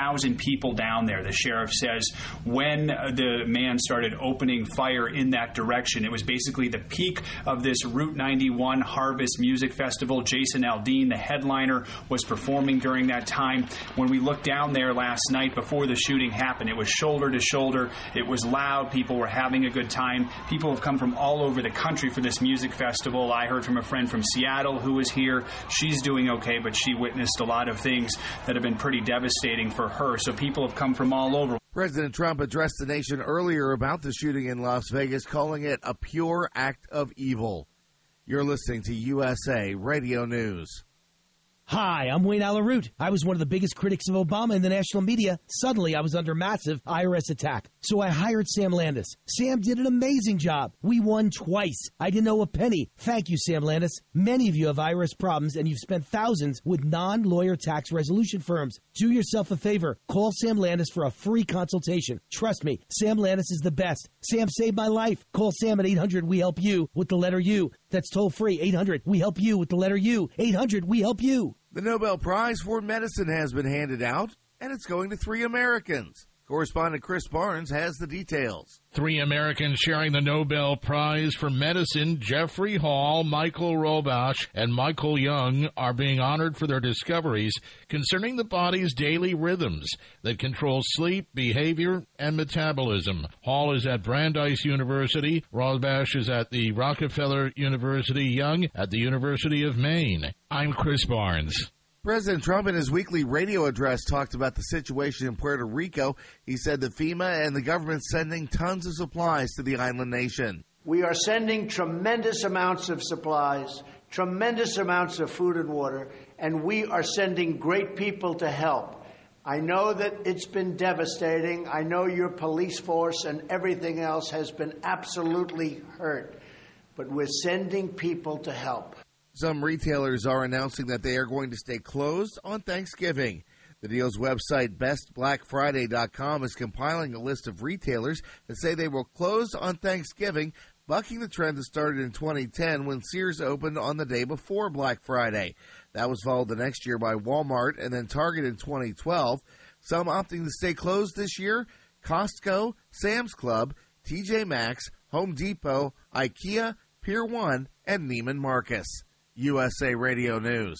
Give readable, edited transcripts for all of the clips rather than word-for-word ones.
1,000 people down there. The sheriff says when the man started opening fire in that direction, it was basically the peak of this Route 91 Harvest Music Festival. Jason Aldean, the headliner, was performing during that time. When we looked down there last night before the shooting happened, it was shoulder to shoulder. It was loud. People were having a good time. People have come from all over the country for this music festival. I heard from a friend from Seattle who was here. She's doing okay, but she witnessed a lot of things that have been pretty devastating for her. So people have come from all over. President Trump addressed the nation earlier about the shooting in Las Vegas, calling it a pure act of evil. You're listening to USA Radio News. Hi, I'm Wayne Alaroot. I was one of the biggest critics of Obama in the national media. Suddenly, I was under massive IRS attack. So I hired Sam Landis. Sam did an amazing job. We won twice. I didn't owe a penny. Thank you, Sam Landis. Many of you have IRS problems, and you've spent thousands with non-lawyer tax resolution firms. Do yourself a favor. Call Sam Landis for a free consultation. Trust me, Sam Landis is the best. Sam saved my life. Call Sam at 800-WE-HELP-YOU with the letter U. That's toll free. 800-WE-HELP-YOU with the letter U. 800-WE-HELP-YOU. The Nobel Prize for Medicine has been handed out, and it's going to 3 Americans. Correspondent Chris Barnes has the details. 3 Americans sharing the Nobel Prize for Medicine, Jeffrey Hall, Michael Robash, and Michael Young, are being honored for their discoveries concerning the body's daily rhythms that control sleep, behavior, and metabolism. Hall is at Brandeis University, Robash is at the Rockefeller University, Young at the University of Maine. I'm Chris Barnes. President Trump in his weekly radio address talked about the situation in Puerto Rico. He said that FEMA and the government sending tons of supplies to the island nation. We are sending tremendous amounts of supplies, tremendous amounts of food and water, and we are sending great people to help. I know that it's been devastating. I know your police force and everything else has been absolutely hurt, but we're sending people to help. Some retailers are announcing that they are going to stay closed on Thanksgiving. The deal's website, bestblackfriday.com, is compiling a list of retailers that say they will close on Thanksgiving, bucking the trend that started in 2010 when Sears opened on the day before Black Friday. That was followed the next year by Walmart and then Target in 2012. Some opting to stay closed this year: Costco, Sam's Club, TJ Maxx, Home Depot, IKEA, Pier 1, and Neiman Marcus. USA Radio News.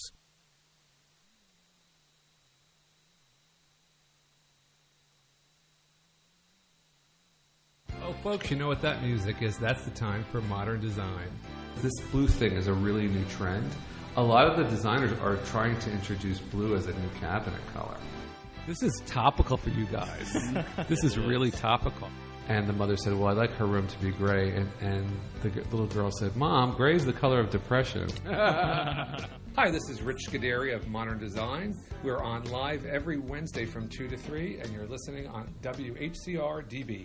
Oh, folks, you know what that music is. That's the time for modern design. This blue thing is a really new trend. A lot of the designers are trying to introduce blue as a new cabinet color. This is topical for you guys. This is really topical. And the mother said, well, I'd like her room to be gray. And the little girl said, Mom, gray is the color of depression. Hi, this is Rich Scuderi of Modern Design. We're on live every Wednesday from 2 to 3, and you're listening on WHCR DB.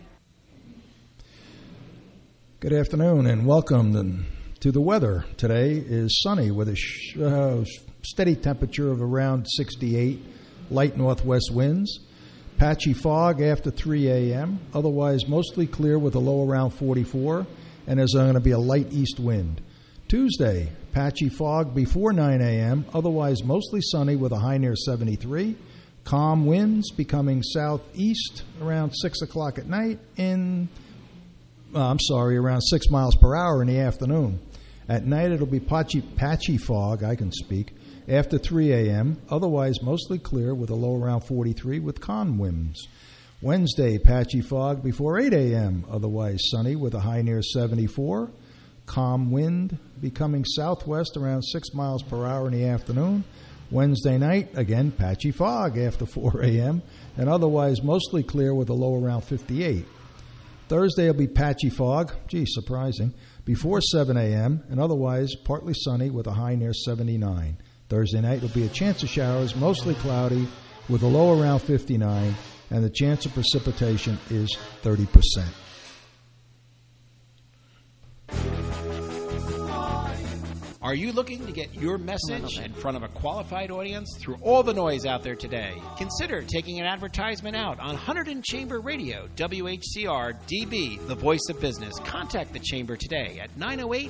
Good afternoon, and welcome to the weather. Today is sunny with a steady temperature of around 68, light northwest winds. Patchy fog after 3 a.m., otherwise mostly clear with a low around 44, and there's going to be a light east wind. Tuesday, patchy fog before 9 a.m., otherwise mostly sunny with a high near 73. Calm winds becoming southeast around 6 o'clock at night around 6 miles per hour in the afternoon. At night, it'll be patchy fog, after 3 a.m., otherwise mostly clear with a low around 43 with calm winds. Wednesday, patchy fog before 8 a.m., otherwise sunny with a high near 74. Calm wind becoming southwest around 6 miles per hour in the afternoon. Wednesday night, again, patchy fog after 4 a.m., and otherwise mostly clear with a low around 58. Thursday will be patchy fog, surprising, before 7 a.m., and otherwise partly sunny with a high near 79. Thursday night will be a chance of showers, mostly cloudy, with a low around 59, and the chance of precipitation is 30%. Are you looking to get your message in front of a qualified audience through all the noise out there today? Consider taking an advertisement out on Hunterdon Chamber Radio, WHCR DB, the voice of business. Contact the Chamber today at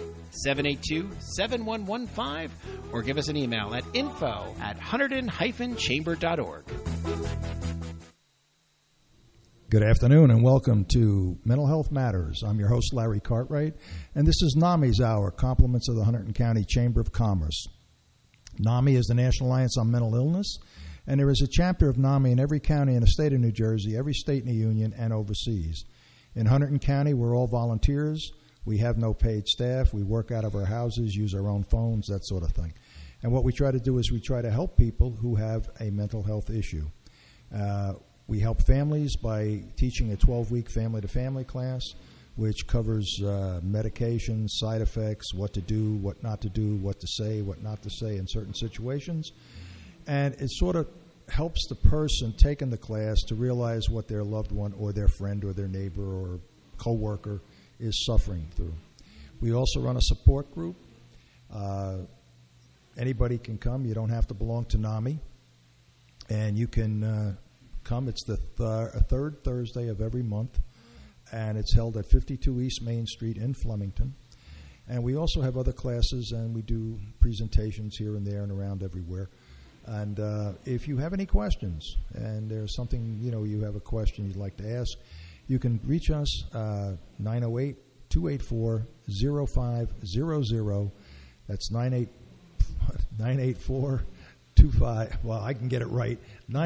908-782-7115 or give us an email at info@hunterdon-chamber.org. Good afternoon and welcome to Mental Health Matters. I'm your host, Larry Cartwright, and this is NAMI's Hour, compliments of the Hunterdon County Chamber of Commerce. NAMI is the National Alliance on Mental Illness, and there is a chapter of NAMI in every county in the state of New Jersey, every state in the union, and overseas. In Hunterdon County, we're all volunteers. We have no paid staff. We work out of our houses, use our own phones, that sort of thing. And what we try to do is we try to help people who have a mental health issue. We help families by teaching a 12-week family-to-family class, which covers medications, side effects, what to do, what not to do, what to say, what not to say in certain situations. And it sort of helps the person taking the class to realize what their loved one or their friend or their neighbor or coworker is suffering through. We also run a support group. Anybody can come. You don't have to belong to NAMI. And you can come. It's the third Thursday of every month, and it's held at 52 East Main Street in Flemington. And we also have other classes, and we do presentations here and there and around everywhere. And if you have any questions, and there's something, you have a question you'd like to ask, you can reach us 908-284-0500. That's 984-25. Well, I can get it right.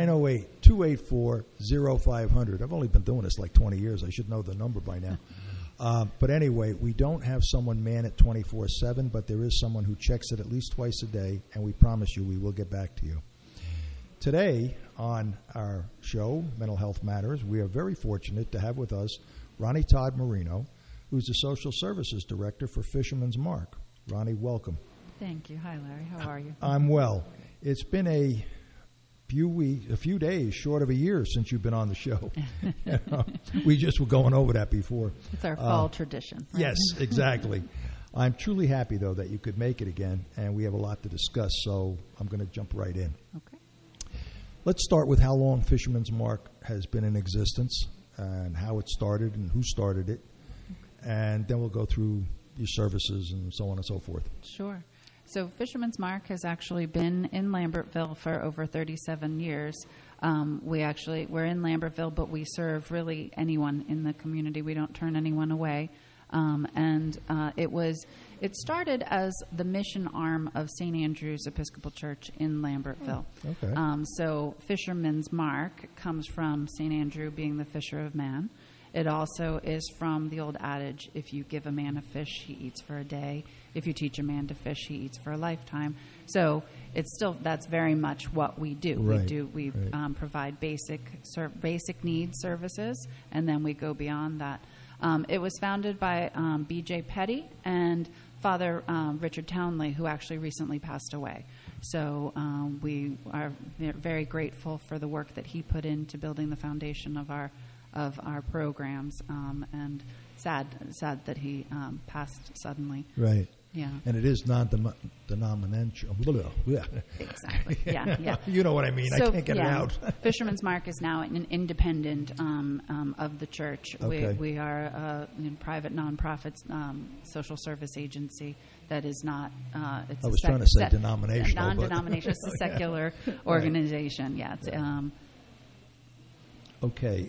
908-284-0500. I've only been doing this like 20 years. I should know the number by now. But anyway, we don't have someone man it 24/7, but there is someone who checks it at least twice a day, and we promise you we will get back to you. Today on our show, Mental Health Matters, we are very fortunate to have with us Ronnie Todd Marino, who's the Social Services Director for Fisherman's Mark. Ronnie, welcome. Thank you. Hi, Larry. How are you? I'm well. It's been a few days short of a year since you've been on the show. We just were going over that before. It's our fall tradition. Right? Yes, exactly. I'm truly happy, though, that you could make it again, and we have a lot to discuss, so I'm going to jump right in. Okay. Let's start with how long Fisherman's Mark has been in existence and how it started and who started it, and then we'll go through your services and so on and so forth. Sure. So Fisherman's Mark has actually been in Lambertville for over 37 years. We're in Lambertville, but we serve really anyone in the community. We don't turn anyone away. It started as the mission arm of St. Andrew's Episcopal Church in Lambertville. Okay. So Fisherman's Mark comes from St. Andrew being the fisher of man. It also is from the old adage, if you give a man a fish, he eats for a day. If you teach a man to fish, he eats for a lifetime. So that's very much what we do. Right. We provide basic needs services, and then we go beyond that. It was founded by B.J. Petty and Father Richard Townley, who actually recently passed away. So we are very grateful for the work that he put into building the foundation of our programs, and sad that he passed suddenly. Right. Yeah. And it is non-denominational. Yeah. Exactly. Yeah. You know what I mean. So, I can't get it out. Fisherman's Mark is now an independent of the church. Okay. We are a private nonprofit social service agency that is not. I was trying to say denominational. Non-denominational. It's a secular organization. Yeah. It's, Okay.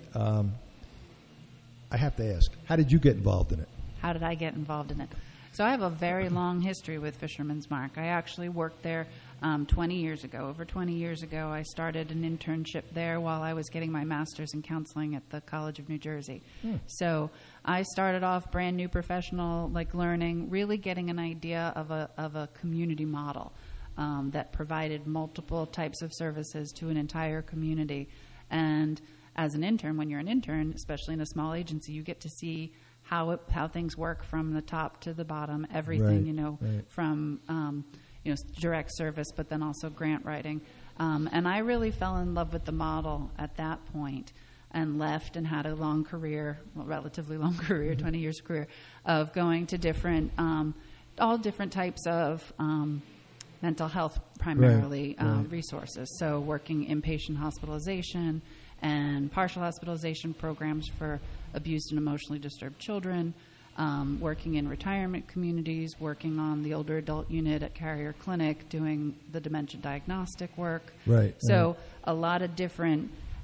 I have to ask, how did you get involved in it? How did I get involved in it? So I have a very long history with Fisherman's Mark. I actually worked there 20 years ago. Over 20 years ago, I started an internship there while I was getting my master's in counseling at the College of New Jersey. So I started off brand new professional, learning, really getting an idea of a community model that provided multiple types of services to an entire community. And as an intern, when you're an intern, especially in a small agency, you get to see how things work from the top to the bottom, everything, right. From direct service, but then also grant writing. And I really fell in love with the model at that point and left and had a long career, relatively long career, 20 years career, of going to all different types of mental health, primarily, resources. So working inpatient hospitalization and partial hospitalization programs for abused and emotionally disturbed children, working in retirement communities, working on the older adult unit at Carrier Clinic, doing the dementia diagnostic work. Right. So a lot of different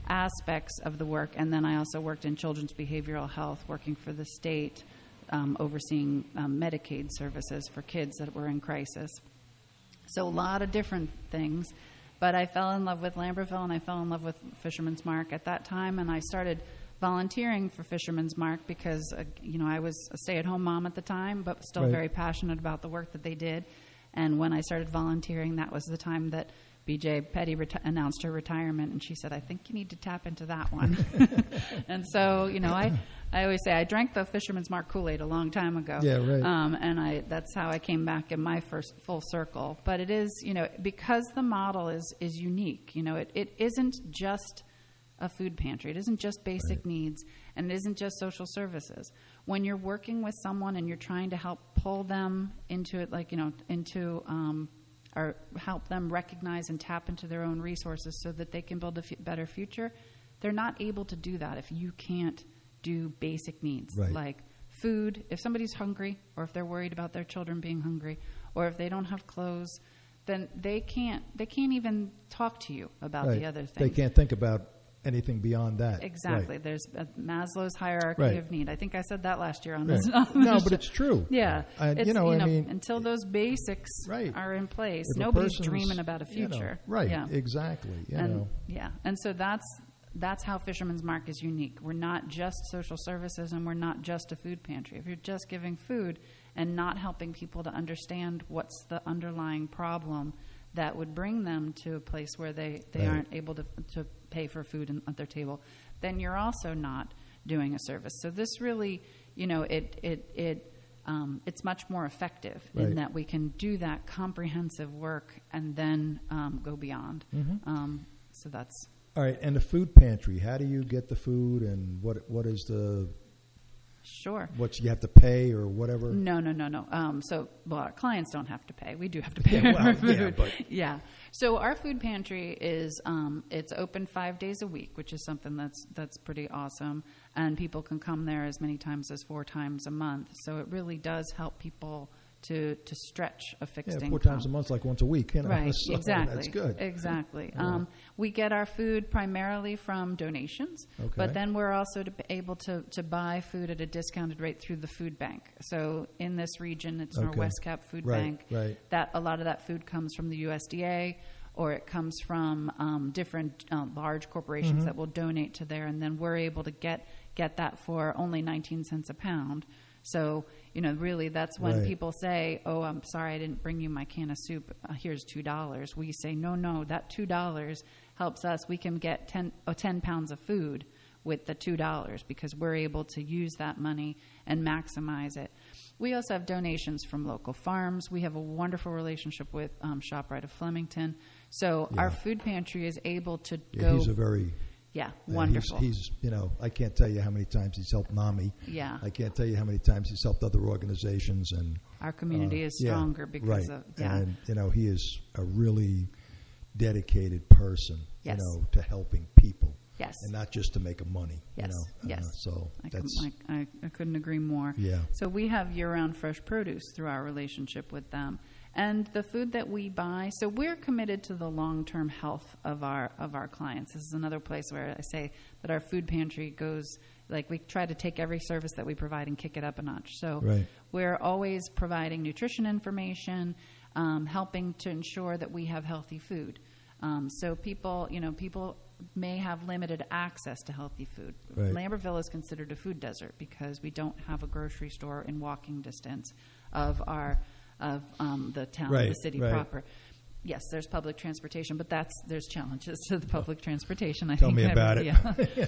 aspects of the work. And then I also worked in children's behavioral health, working for the state, overseeing Medicaid services for kids that were in crisis. So a lot of different things. But I fell in love with Lambertville, and I fell in love with Fisherman's Mark at that time, and I started volunteering for Fisherman's Mark because, I was a stay-at-home mom at the time, but still very passionate about the work that they did. And when I started volunteering, that was the time that B.J. Petty announced her retirement, and she said, I think you need to tap into that one. And so, I always say I drank the Fisherman's Mark Kool-Aid a long time ago. Yeah, right. And that's how I came back in my first full circle. But it is, because the model is unique, it isn't just a food pantry. It isn't just basic needs, and it isn't just social services. When you're working with someone and you're trying to help pull them into it, or help them recognize and tap into their own resources so that they can build a better future, they're not able to do that if you can't do basic needs like food. If somebody's hungry, or if they're worried about their children being hungry, or if they don't have clothes, then they can't even talk to you about the other things. They can't think about anything beyond that. Exactly. Right. There's Maslow's hierarchy of need. I think I said that last year on this. No, but it's true. Yeah. Until those basics are in place, if nobody's dreaming about a future. Yeah. Exactly. And so that's how Fisherman's Mark is unique. We're not just social services, and we're not just a food pantry. If you're just giving food and not helping people to understand what's the underlying problem that would bring them to a place where they aren't able to pay for food at their table, then you're also not doing a service. So this really, it's much more effective in that we can do that comprehensive work and then go beyond. So that's... All right, and the food pantry, how do you get the food, and what is the... Sure. What you have to pay or whatever? No. Our clients don't have to pay. We do have to pay for food. So our food pantry is it's open 5 days a week, which is something that's pretty awesome. And people can come there as many times as 4 times a month. So it really does help people to stretch a fixed income. 4 times a month, like once a week. Right, so exactly. That's good. Exactly. We get our food primarily from donations, but then we're also able to buy food at a discounted rate through the food bank. So in this region, it's Norwest Cap Food Bank. That a lot of that food comes from the USDA, or it comes from different large corporations that will donate to there, and then we're able to get that for only 19 cents a pound. So, really that's when people say, oh, I'm sorry, I didn't bring you my can of soup. Here's $2. We say, no, that $2 helps us. We can get 10 pounds of food with the $2 because we're able to use that money and maximize it. We also have donations from local farms. We have a wonderful relationship with ShopRite of Flemington. So our food pantry is able to go... He's a very... Yeah, wonderful. He's I can't tell you how many times he's helped NAMI. Yeah. I can't tell you how many times he's helped other organizations. And our community is stronger because of... Yeah. And, he is a really dedicated person, to helping people. Yes. And not just to make money. Yes. So I couldn't agree more. Yeah. So we have year-round fresh produce through our relationship with them. And the food that we buy, so we're committed to the long-term health of our clients. This is another place where I say that our food pantry goes, we try to take every service that we provide and kick it up a notch. So we're always providing nutrition information, helping to ensure that we have healthy food. So people may have limited access to healthy food. Lambertville is considered a food desert because we don't have a grocery store in walking distance of the town, the city proper. Yes, there's public transportation, but there's challenges to the public transportation. Tell me about it.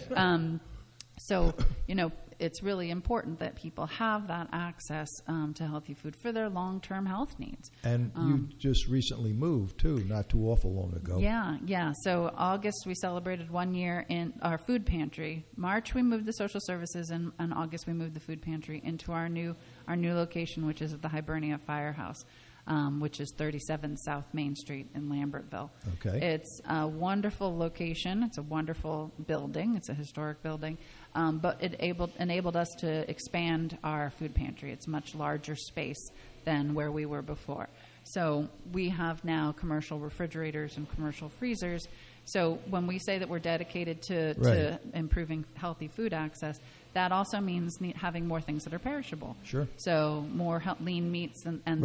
So, it's really important that people have that access to healthy food for their long-term health needs. And you just recently moved, too, not too awful long ago. Yeah. So August, we celebrated 1 year in our food pantry. March, we moved the social services, and August, we moved the food pantry into our new location, which is at the Hibernia Firehouse. Which is 37 South Main Street in Lambertville. Okay. It's a wonderful location. It's a wonderful building. It's a historic building. But it enabled us to expand our food pantry. It's a much larger space than where we were before. So we have now commercial refrigerators and commercial freezers So when we say that we're dedicated to improving healthy food access, that also means having more things that are perishable. Sure. So more lean meats and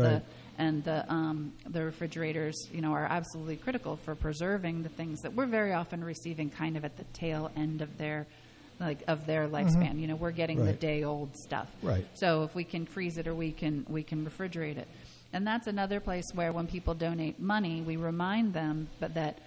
the refrigerators, are absolutely critical for preserving the things that we're very often receiving kind of at the tail end of their lifespan. We're getting the day-old stuff. Right. So if we can freeze it or we can refrigerate it. And that's another place where when people donate money, we remind them that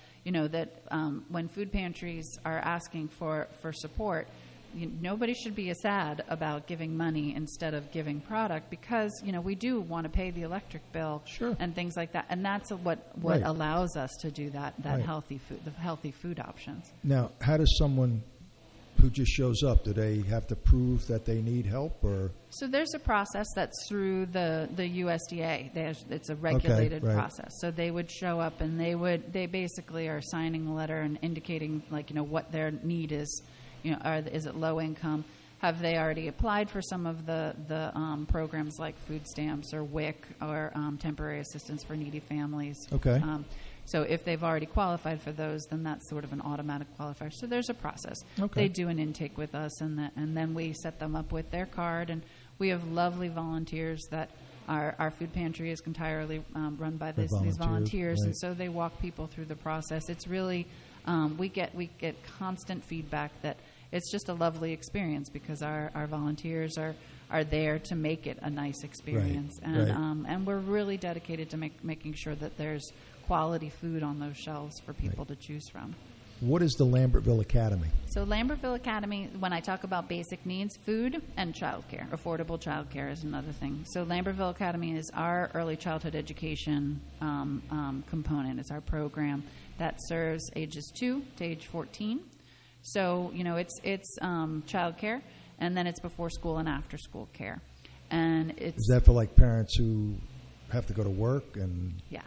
when food pantries are asking for support, nobody should be sad about giving money instead of giving product, because we do want to pay the electric bill and things like that, and that's what allows us to do that healthy food, the healthy food options. Now, how does someone who just shows up, do they have to prove that they need help, or? So there's a process that's through the USDA. It's a regulated process. So they would show up and they basically are signing a letter and indicating what their need is. Is it low income? Have they already applied for some of the programs like food stamps or WIC or temporary assistance for needy families? Okay. So if they've already qualified for those, then that's sort of an automatic qualifier. So there's a process. Okay. They do an intake with us, and then we set them up with their card. And we have lovely volunteers that our food pantry is entirely run by these volunteers, and so they walk people through the process. It's really we get constant feedback that it's just a lovely experience because our volunteers are there to make it a nice experience, and we're really dedicated to making sure that there's quality food on those shelves for people to choose from. What is the Lambertville Academy? So Lambertville Academy, when I talk about basic needs, food and childcare, affordable childcare is another thing. So Lambertville Academy is our early childhood education component. It's our program that serves ages 2 to age 14. So, it's childcare, and then it's before school and after school care. And it's... Is that for parents who have to go to work and... Yeah.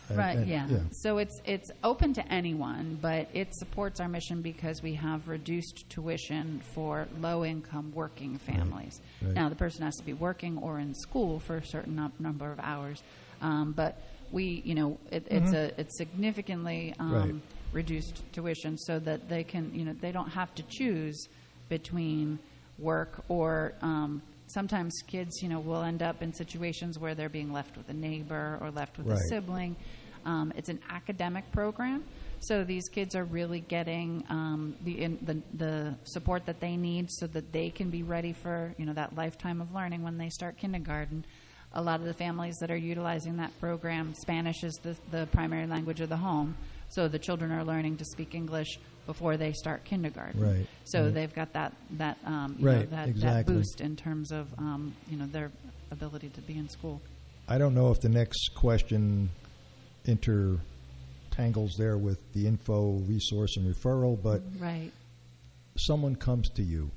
So it's open to anyone, but it supports our mission because we have reduced tuition for low-income working families. Right. Now, the person has to be working or in school for a certain number of hours, but we, it's significantly reduced tuition so that they can, they don't have to choose between work or. Sometimes kids, will end up in situations where they're being left with a neighbor or left with a sibling. It's an academic program, so these kids are really getting the support that they need so that they can be ready for that lifetime of learning when they start kindergarten. A lot of the families that are utilizing that program, Spanish is the primary language of the home, so the children are learning to speak English before they start kindergarten. Right. So they've got that boost in terms of their ability to be in school. I don't know if the next question intertangles there with the info, resource, and referral, but someone comes to you,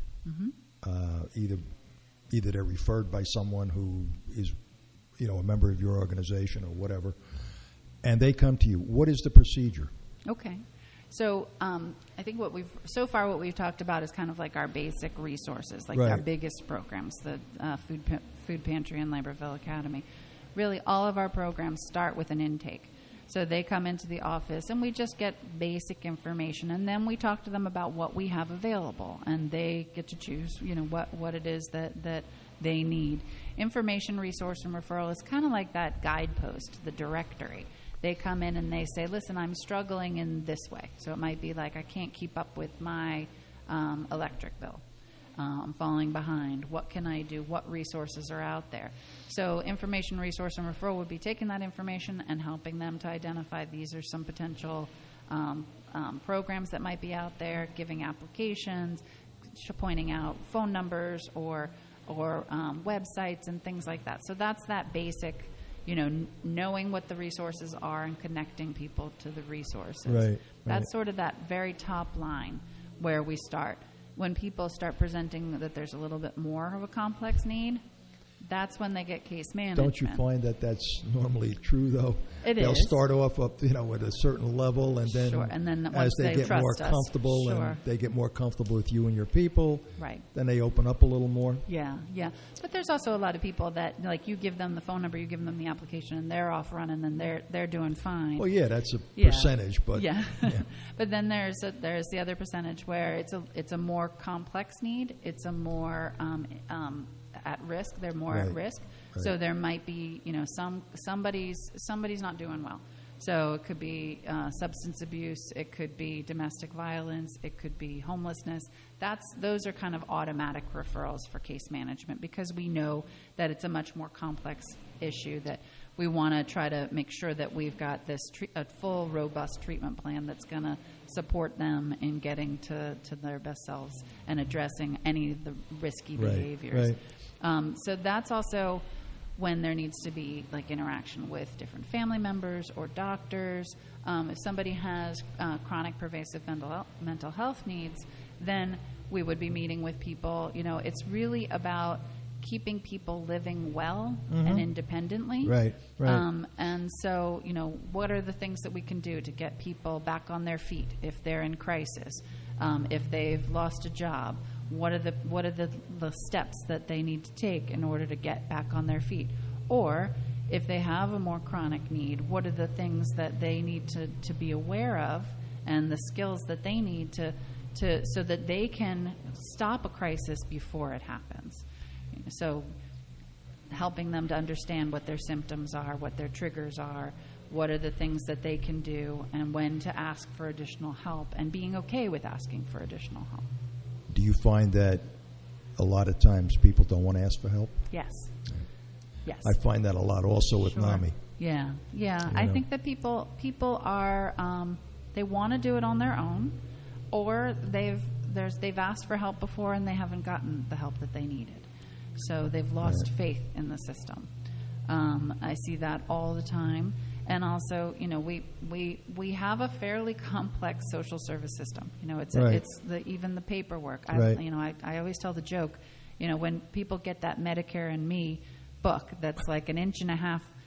either they're referred by someone who is a member of your organization or whatever, and they come to you. What is the procedure? Okay. So I think what we've talked about is kind of like our basic resources, like our biggest programs, the food pantry and Lambertville Academy. Really, all of our programs start with an intake. So they come into the office, and we just get basic information, and then we talk to them about what we have available, and they get to choose, what it is that they need. Information, resource, and referral is kind of like that guidepost, the directory. They come in and they say, listen, I'm struggling in this way. So it might be like, I can't keep up with my electric bill. I'm falling behind. What can I do? What resources are out there? So information, resource, and referral would be taking that information and helping them to identify these are some potential programs that might be out there, giving applications, pointing out phone numbers or websites and things like that. So that's that basic, knowing what the resources are and connecting people to the resources. Right. That's sort of that very top line where we start. When people start presenting that there's a little bit more of a complex need, that's when they get case management. Don't you find that that's normally true, though? They'll is. start off up, at a certain level, and then, Sure. And then as once they they get more trust us, comfortable sure. and they get more comfortable with you and your people, Right. then they open up a little more. Yeah. But there's also a lot of people that, like, you give them the phone number, you give them the application, and they're off running, and they're doing fine. Well, yeah, that's a Yeah. percentage, but yeah. But then there's the other percentage where it's a more complex need. It's a more at risk. They're more at risk. Right. So there might be somebody's not doing well. So it could be substance abuse. It could be domestic violence. It could be homelessness. Those are kind of automatic referrals for case management because we know that it's a much more complex issue that we want to try to make sure that we've got a full, robust treatment plan that's going to support them in getting to their best selves and addressing any of the risky behaviors. Right. So that's also when there needs to be like interaction with different family members or doctors. If somebody has chronic pervasive mental health needs, then we would be meeting with people. It's really about keeping people living well and independently. Right. And so, what are the things that we can do to get people back on their feet if they're in crisis, if they've lost a job? What are the steps that they need to take in order to get back on their feet? Or if they have a more chronic need, what are the things that they need to be aware of and the skills that they need to so that they can stop a crisis before it happens? So helping them to understand what their symptoms are, what their triggers are, what are the things that they can do, and when to ask for additional help, and being okay with asking for additional help. Do you find that a lot of times people don't want to ask for help? Yes. I find that a lot also with NAMI. Yeah. I think that people are they want to do it on their own, or they've asked for help before and they haven't gotten the help that they needed. So they've lost faith in the system. I see that all the time. And also, we have a fairly complex social service system. It's even the paperwork. I always tell the joke, when people get that Medicare and Me book that's like an inch and a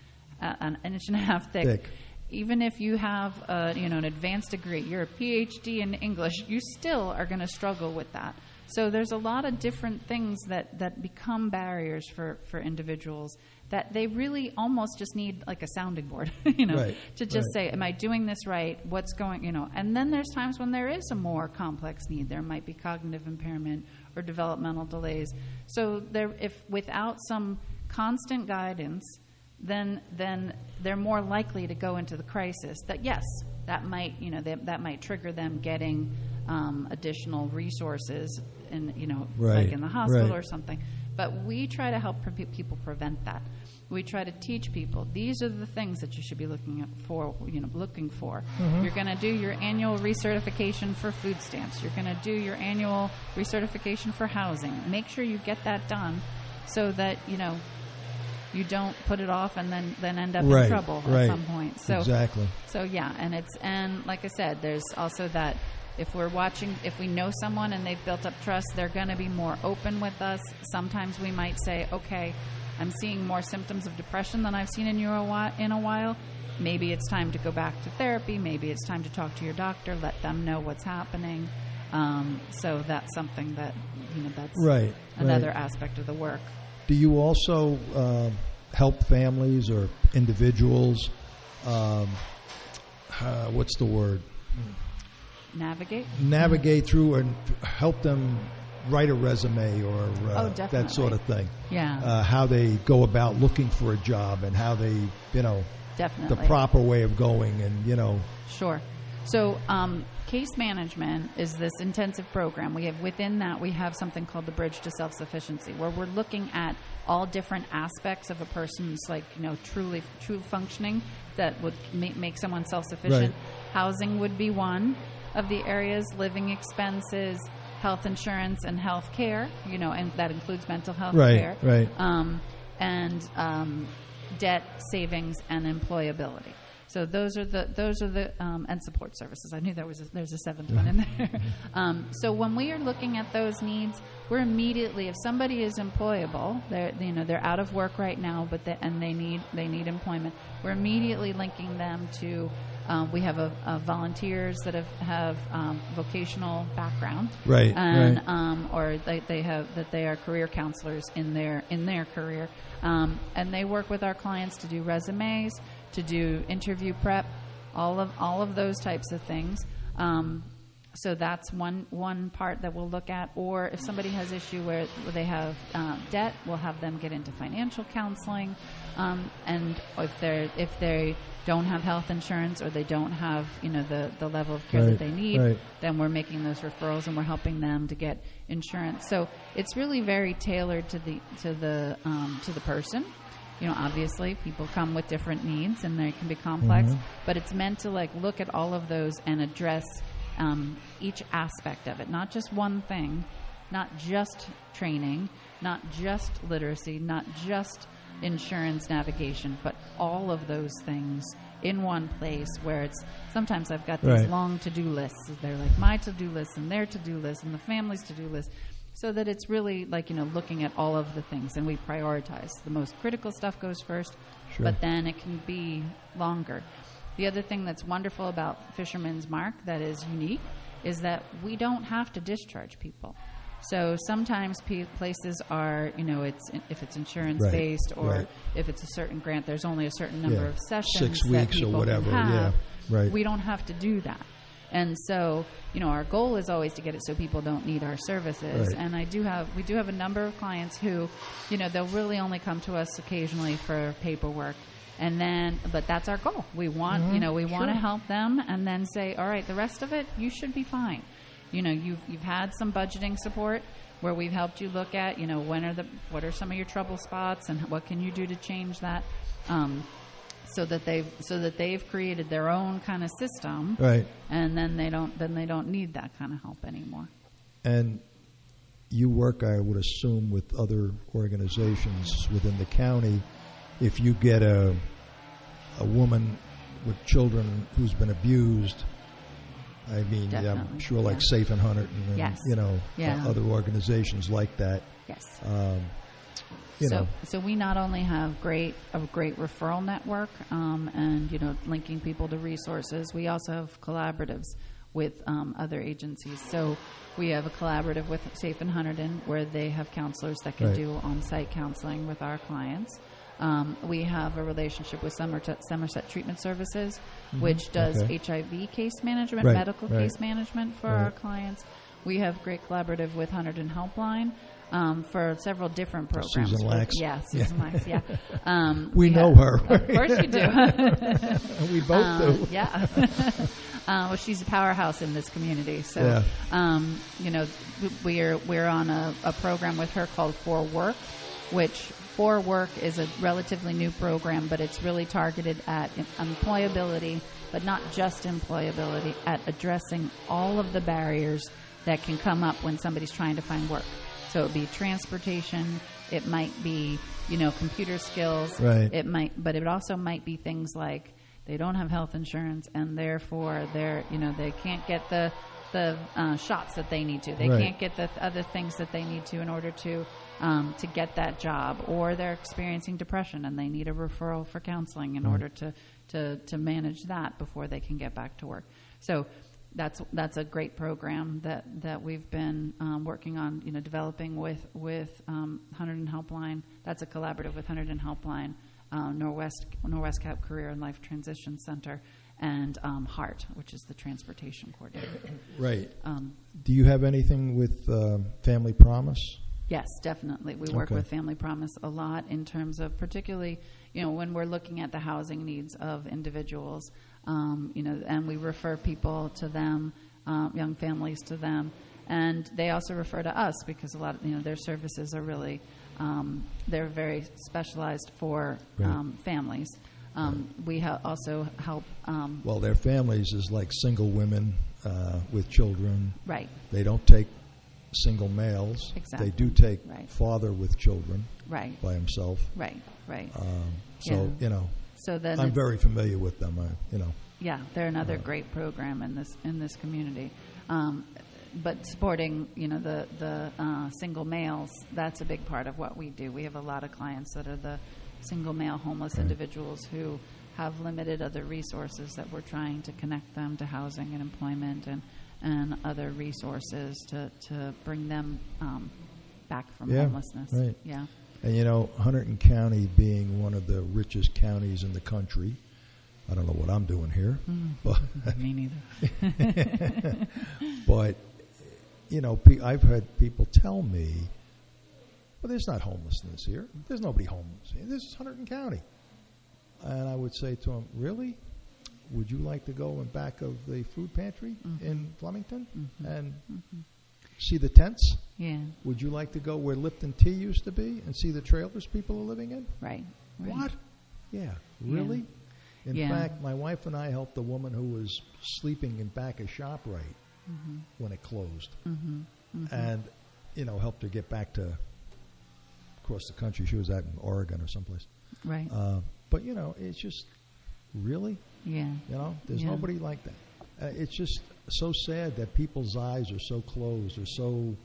half thick. Even if you have an advanced degree, you're a PhD in English, you still are going to struggle with that. So there's a lot of different things that become barriers for individuals that they really almost just need like a sounding board, to just say, am I doing this right? What's going, and then there's times when there is a more complex need. There might be cognitive impairment or developmental delays. So if without some constant guidance, then they're more likely to go into the crisis. That might trigger them getting additional resources like in the hospital or something. But we try to help people prevent that. We try to teach people these are the things that you should be looking for. Mm-hmm. You're going to do your annual recertification for food stamps. You're going to do your annual recertification for housing. Make sure you get that done so that you don't put it off and then end up in trouble at some point. So exactly. So yeah, and like I said, there's also that if we know someone and they've built up trust, they're going to be more open with us. Sometimes we might say, okay, I'm seeing more symptoms of depression than I've seen in a while. Maybe it's time to go back to therapy. Maybe it's time to talk to your doctor. Let them know what's happening. So that's something that that's another aspect of the work. Do you also help families or individuals? What's the word? Navigate through and help them write a resume or that sort of thing. Yeah. How they go about looking for a job and how they, Definitely. the proper way of going and, Sure. So case management is this intensive program. Within that we have something called the Bridge to Self-Sufficiency, where we're looking at all different aspects of a person's true functioning that would make someone self-sufficient. Right. Housing would be one of the areas, living expenses, health insurance and health care, and that includes mental health care. Right. And debt, savings, and employability. So those are the and support services. I knew there's a seventh one in there. So when we are looking at those needs, we're immediately, if somebody is employable, they're out of work right now, but they need employment. We're immediately linking them to. We have volunteers that have vocational background, right? And or they are career counselors in their career, and they work with our clients to do resumes, to do interview prep, all of those types of things. So that's one part that we'll look at. Or if somebody has issue where they have debt, we'll have them get into financial counseling. And if they don't have health insurance or they don't have the level of care that they need, then we're making those referrals and we're helping them to get insurance. So it's really very tailored to the person. Obviously people come with different needs and they can be complex, but it's meant to look at all of those and address each aspect of it, not just one thing, not just training, not just literacy, not just insurance navigation, but all of those things in one place where it's sometimes I've got these long to-do lists. They're like my to-do list and their to-do list and the family's to-do list, so that it's really looking at all of the things and we prioritize. The most critical stuff goes first, but then it can be longer. The other thing that's wonderful about Fisherman's Mark that is unique is that we don't have to discharge people. So sometimes places are, if it's insurance-based or if it's a certain grant, there's only a certain number of sessions 6 weeks that people or whatever. can have. Right. We don't have to do that. And so, our goal is always to get it so people don't need our services. Right. And we do have a number of clients who, they'll really only come to us occasionally for paperwork. And then, but that's our goal. We want, want to help them and then say, all right, the rest of it, you should be fine. You've had some budgeting support where we've helped you look at, what are some of your trouble spots and what can you do to change that, so that they've created their own kind of system, right? And then they don't need that kind of help anymore. And you work, I would assume, with other organizations within the county. If you get a woman with children who's been abused, I mean, I'm sure Safe and Hunter and other organizations like that. Yes. So we not only have a great referral network and linking people to resources, we also have collaboratives with other agencies. So we have a collaborative with Safe and Hunterdon where they have counselors that can do on-site counseling with our clients. We have a relationship with Somerset Treatment Services, which does HIV case management, medical case management for our clients. We have great collaborative with Hunterdon Helpline for several different programs. Susan Lax. Susan Lax, we know her. Of course you do. We both do. Yeah. Well, she's a powerhouse in this community. So, we're on a program with her called For Work, which For Work is a relatively new program, but it's really targeted at employability, but not just employability, at addressing all of the barriers that can come up when somebody's trying to find work. So it would be transportation, it might be, computer skills, but it also might be things like they don't have health insurance and therefore they can't get the shots that they need to. They can't get the other things that they need to in order to get that job, or they're experiencing depression and they need a referral for counseling in order to manage that before they can get back to work. So that's a great program that we've been working on, developing with Hunterdon Helpline. That's a collaborative with Hunterdon Helpline, Norwest Cap Career and Life Transition Center, and HART, which is the transportation coordinator. Right. Do you have anything with Family Promise? Yes, definitely. We work with Family Promise a lot in terms of particularly, when we're looking at the housing needs of individuals, and we refer people to them, young families to them, and they also refer to us because a lot of, their services are really, they're very specialized for families. We also help. Well, their families is like single women with children. Right. They don't take single males. Exactly. They do take father with children. Right. By himself. Right. Right. So then I'm very familiar with them. Yeah, they're another great program in this community. But supporting, the single males, that's a big part of what we do. We have a lot of clients that are the single male homeless individuals who have limited other resources that we're trying to connect them to housing and employment and other resources to bring them back from homelessness. Right. Yeah. And Hunterdon County being one of the richest counties in the country, I don't know what I'm doing here, but me neither. But I've had people tell me, "Well, there's not homelessness here. There's nobody homeless here. This is Hunterdon County." And I would say to them, "Really? Would you like to go in back of the food pantry in Flemington and see the tents? Yeah. Would you like to go where Lipton Tea used to be and see the trailers people are living in?" Right. What? Yeah. Really? Yeah. In fact, my wife and I helped a woman who was sleeping in back of ShopRite when it closed, and helped her get back to across the country. She was out in Oregon or someplace. Right. But it's just really, yeah. There's nobody like that. It's just so sad that people's eyes are so closed or so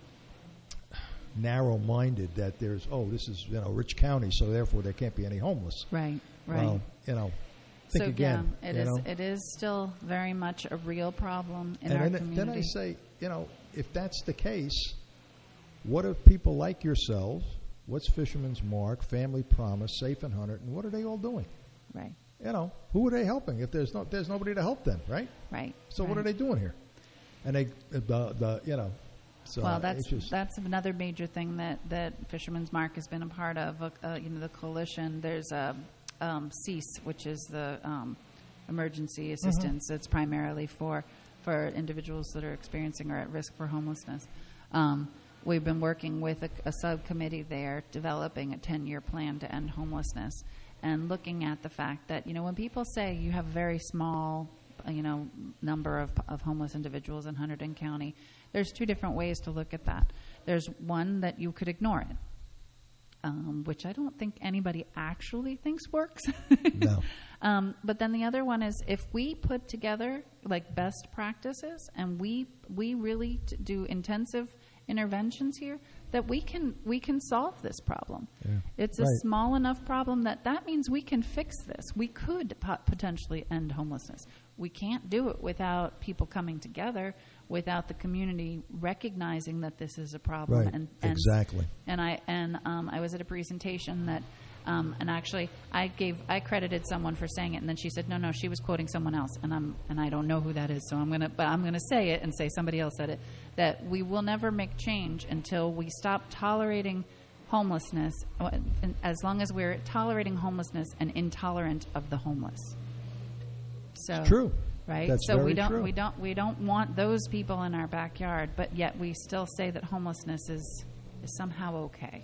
narrow-minded that there's this is rich county, so therefore there can't be any homeless. Right. Right. Well, think again. It is still very much a real problem in our community. Then I say, if that's the case, what if people like yourselves? What's Fisherman's Mark, Family Promise, Safe and Hunterdon, and what are they all doing? Right. Who are they helping? If there's nobody to help them, right? Right. So what are they doing here? And they, So well, that's another major thing that Fisherman's Mark has been a part of. The coalition. There's a CEASE, which is the emergency assistance. It's primarily for individuals that are experiencing or at risk for homelessness. We've been working with a subcommittee there, developing a 10-year plan to end homelessness, and looking at the fact that when people say you have a very small number of homeless individuals in Hunterdon County, there's two different ways to look at that. There's one that you could ignore it, which I don't think anybody actually thinks works. No. But then the other one is if we put together like best practices and we really do intensive interventions here, that we can solve this problem. Yeah. It's a small enough problem that means we can fix this. We could potentially end homelessness. We can't do it without people coming together, without the community recognizing that this is a problem. Right. And Exactly. And I was at a presentation that, and actually I credited someone for saying it, and then she said no, she was quoting someone else, and I don't know who that is, so I'm gonna say it and say somebody else said it, that we will never make change until we stop tolerating homelessness, as long as we're tolerating homelessness and intolerant of the homeless. So, it's true. Right? That's so very true. true. we don't want those people in our backyard, but yet we still say that homelessness is somehow okay.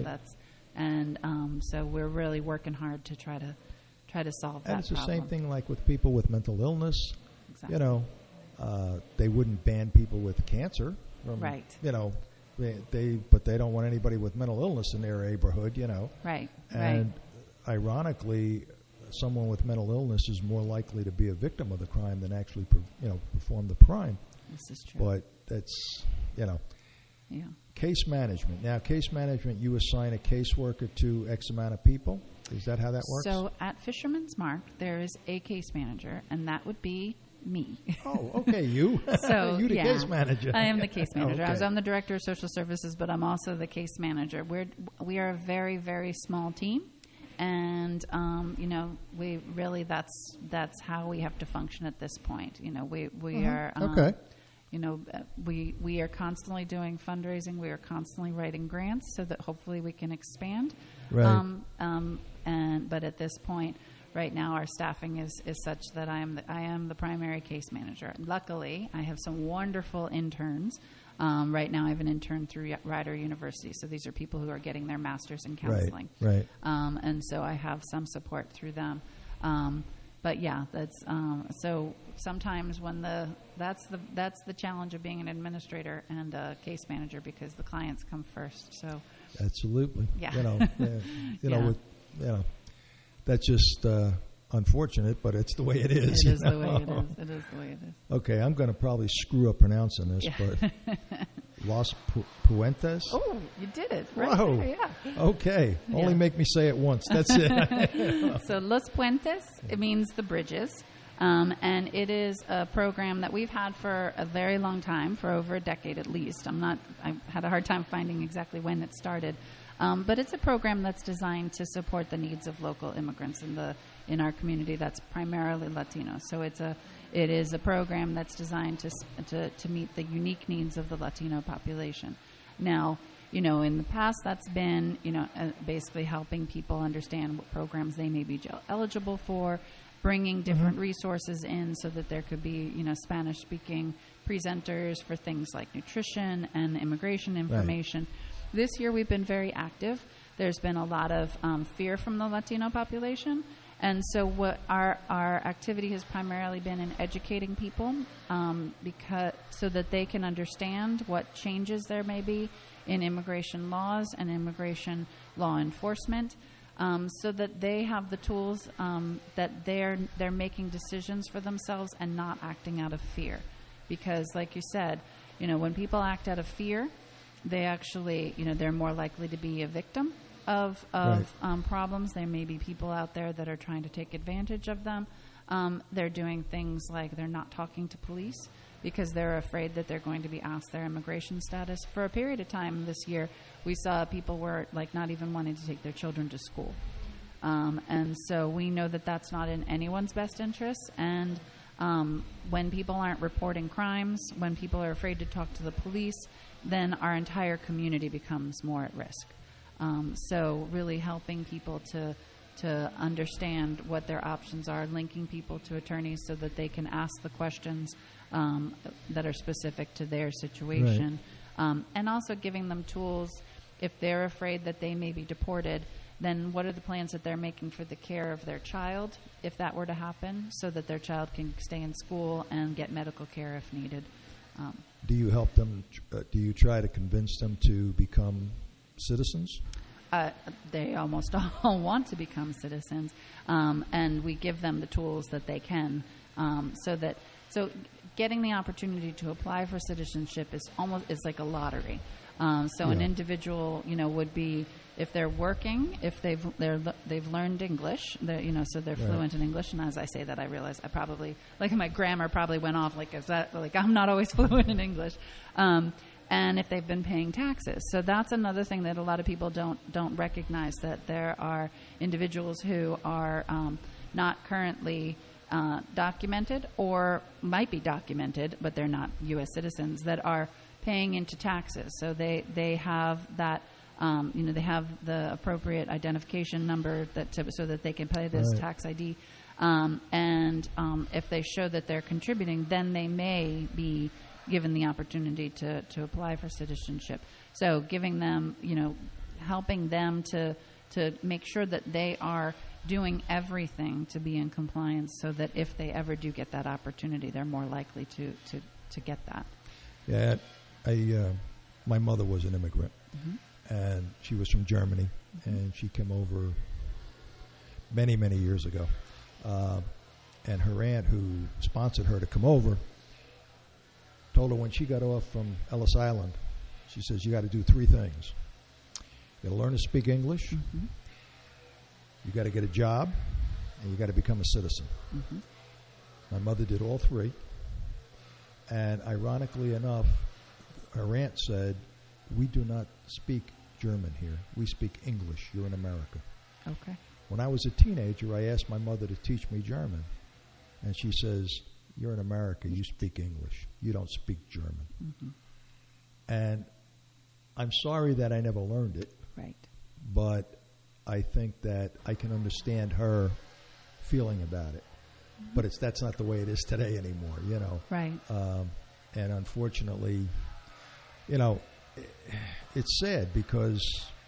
So we're really working hard to try to solve that. And it's the problem. same thing like with people with mental illness. Exactly. They wouldn't ban people with cancer. Right. But they don't want anybody with mental illness in their neighborhood. Right. And ironically, someone with mental illness is more likely to be a victim of the crime than actually perform the crime. This is true. But that's Yeah. Case management. Now, case management, you assign a caseworker to X amount of people. Is that how that works? So at Fisherman's Mark, there is a case manager, and that would be me. Oh, okay, you. So you the case manager. I am the case manager. Okay. I'm the director of social services, but I'm also the case manager. We are a very, very small team, and we really that's how we have to function at this point. We are okay. We are constantly doing fundraising. We are constantly writing grants so that hopefully we can expand. Right. But at this point, right now, our staffing is such that I am the primary case manager. Luckily, I have some wonderful interns. Right now, I have an intern through Rider University. So these are people who are getting their master's in counseling. Right. And so I have some support through them. But yeah, that's so. Sometimes when that's the challenge of being an administrator and a case manager, because the clients come first. So absolutely. Yeah. That's just unfortunate, but it's the way it is. It is the way it is. It is the way it is. Okay, I'm going to probably screw up pronouncing this, but Los Puentes? Oh, you did it. Right Whoa. there, yeah. Okay, only make me say it once. That's it. So Los Puentes, it means the bridges. And it is a program that we've had for a very long time, for over a decade at least. I had a hard time finding exactly when it started. But it's a program that's designed to support the needs of local immigrants in our community that's primarily Latino. So it is a program that's designed to meet the unique needs of the Latino population. Now, in the past, that's been, basically helping people understand what programs they may be eligible for, bringing different resources in so that there could be, Spanish-speaking presenters for things like nutrition and immigration information. Right. This year, we've been very active. There's been a lot of fear from the Latino population. And so what our activity has primarily been in educating people so that they can understand what changes there may be in immigration laws and immigration law enforcement, so that they have the tools that they're making decisions for themselves and not acting out of fear. Because like you said, when people act out of fear, they actually, they're more likely to be a victim of problems. There may be people out there that are trying to take advantage of them. They're doing things like they're not talking to police because they're afraid that they're going to be asked their immigration status. For a period of time this year, we saw people were not even wanting to take their children to school. And so we know that that's not in anyone's best interest. And when people aren't reporting crimes, when people are afraid to talk to the police, then our entire community becomes more at risk. So really helping people to understand what their options are, linking people to attorneys so that they can ask the questions that are specific to their situation. Right. And also giving them tools if they're afraid that they may be deported, then what are the plans that they're making for the care of their child if that were to happen, so that their child can stay in school and get medical care if needed. Do you help them? Do you try to convince them to become citizens? They almost all want to become citizens, and we give them the tools that they can. So getting the opportunity to apply for citizenship is like a lottery. An individual, would be, if they're working, if they've learned English, so they're fluent in English. And as I say that, I realize I probably, my grammar probably went off. I'm not always fluent in English. And if they've been paying taxes. So that's another thing that a lot of people don't recognize, that there are individuals who are not currently documented, or might be documented, but they're not U.S. citizens, that are paying into taxes. So they have that, they have the appropriate identification number so that they can pay this tax ID. And if they show that they're contributing, then they may be given the opportunity to apply for citizenship. So giving them, helping them to make sure that they are doing everything to be in compliance, so that if they ever do get that opportunity, they're more likely to get that. Yeah, my mother was an immigrant, and she was from Germany, and she came over many, many years ago. And her aunt, who sponsored her to come over, told her when she got off from Ellis Island, she says, you got to do three things. You got to learn to speak English, you got to get a job, and you got to become a citizen. My mother did all three. And ironically enough, her aunt said, we do not speak German here. We speak English. You're in America. Okay. When I was a teenager, I asked my mother to teach me German. And she says, you're in America. You speak English. You don't speak German. And I'm sorry that I never learned it. Right. But I think that I can understand her feeling about it. But that's not the way it is today anymore, Right. And unfortunately, it's sad because,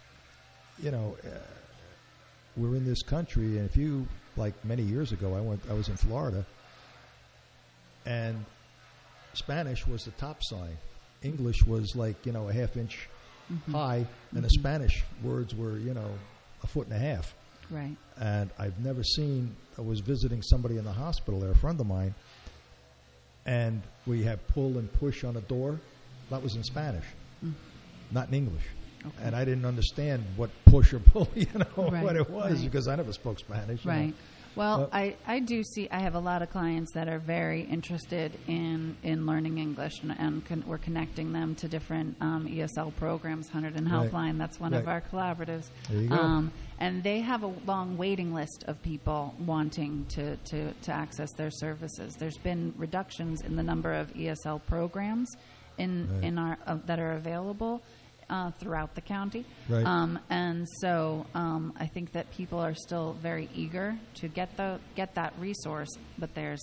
we're in this country, and if you, many years ago, I was in Florida, and Spanish was the top sign. English was a half inch high, and the Spanish words were, a foot and a half. Right. And I've never seen. I was visiting somebody in the hospital there, a friend of mine, and we had pull and push on a door. That was in Spanish, not in English. Okay. And I didn't understand what push or pull, what it was, because I never spoke Spanish. Right. Well, I do see, I have a lot of clients that are very interested in learning English, and we're connecting them to different ESL programs, Hunterdon Helpline, that's one of our collaboratives. There you go. And they have a long waiting list of people wanting to access their services. There's been reductions in the number of ESL programs in our that are available throughout the county. Right. And so I think that people are still very eager to get that resource, but there's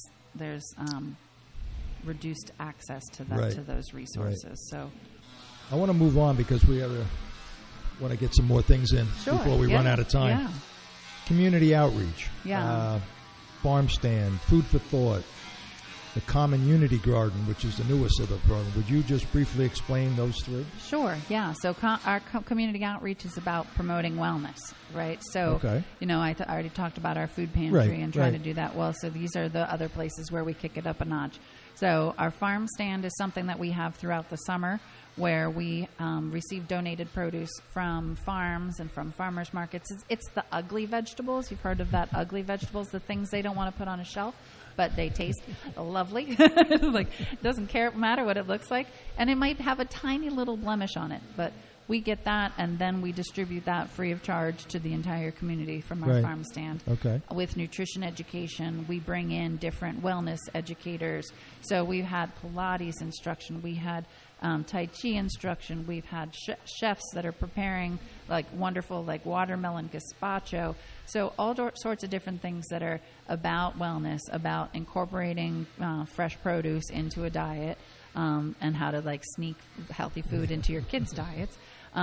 reduced access to that to those resources. Right. So I want to move on because we want to get some more things in before we run out of time. Yeah. Community outreach. Yeah. Farm stand, food for thought. The Common Unity Garden, which is the newest of the program. Would you just briefly explain those three? Sure, yeah. So our community outreach is about promoting wellness, right? So, I already talked about our food pantry and trying to do that well. So these are the other places where we kick it up a notch. So our farm stand is something that we have throughout the summer where we receive donated produce from farms and from farmers markets. It's the ugly vegetables. You've heard of that, ugly vegetables, the things they don't want to put on a shelf, but they taste lovely. Like, it doesn't matter what it looks like. And it might have a tiny little blemish on it, but we get that, and then we distribute that free of charge to the entire community from our farm stand. Okay. With nutrition education, we bring in different wellness educators. So we've had Pilates instruction. We had Tai Chi instruction. We've had chefs that are preparing wonderful watermelon gazpacho. So all sorts of different things that are about wellness, about incorporating fresh produce into a diet, and how to sneak healthy food into your kids' diets.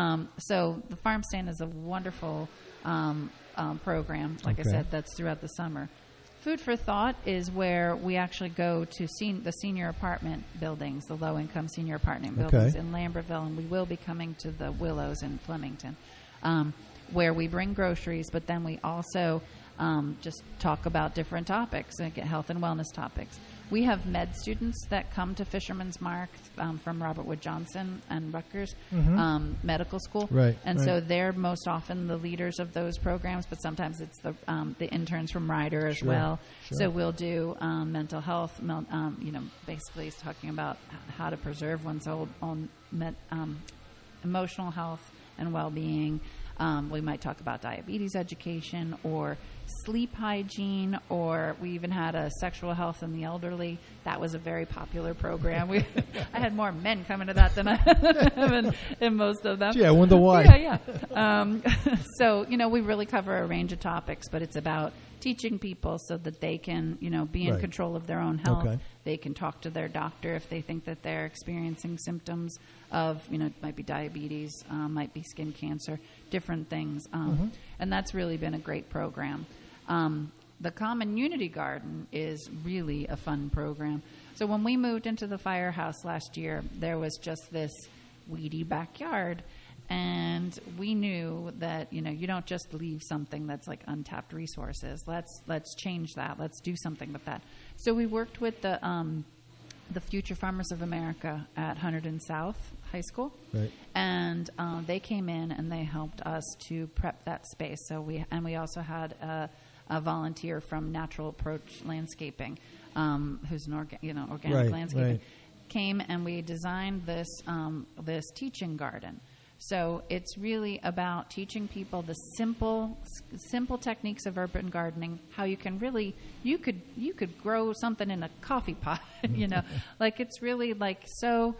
So the farm stand is a wonderful program, I said, that's throughout the summer. Food for Thought is where we actually go to the senior apartment buildings, the low-income senior apartment buildings in Lambertville, and we will be coming to the Willows in Flemington, where we bring groceries, but then we also just talk about different topics, like health and wellness topics. We have med students that come to Fisherman's Mark from Robert Wood Johnson and Rutgers Medical School. Right, so they're most often the leaders of those programs, but sometimes it's the interns from Ryder as well. Sure. So we'll do mental health, basically it's talking about how to preserve one's own emotional health and well-being. We might talk about diabetes education or sleep hygiene, or we even had a sexual health in the elderly. That was a very popular program. I had more men coming to that than I have in most of them. Yeah, I wonder why. Yeah. So, we really cover a range of topics, but it's about teaching people so that they can, be in control of their own health. Okay. They can talk to their doctor if they think that they're experiencing symptoms of, it might be diabetes, might be skin cancer, different things. And that's really been a great program. The Common Unity Garden is really a fun program. So when we moved into the firehouse last year, there was just this weedy backyard. And we knew that, you don't just leave something that's like untapped resources. Let's change that. Let's do something with that. So we worked with the Future Farmers of America at Hunterdon South High School. Right. And they came in and they helped us to prep that space. So we also had a volunteer from Natural Approach Landscaping, who's an organic landscaping, came, and we designed this teaching garden. So it's really about teaching people the simple techniques of urban gardening. How you can really you could grow something in a coffee pot. It's really so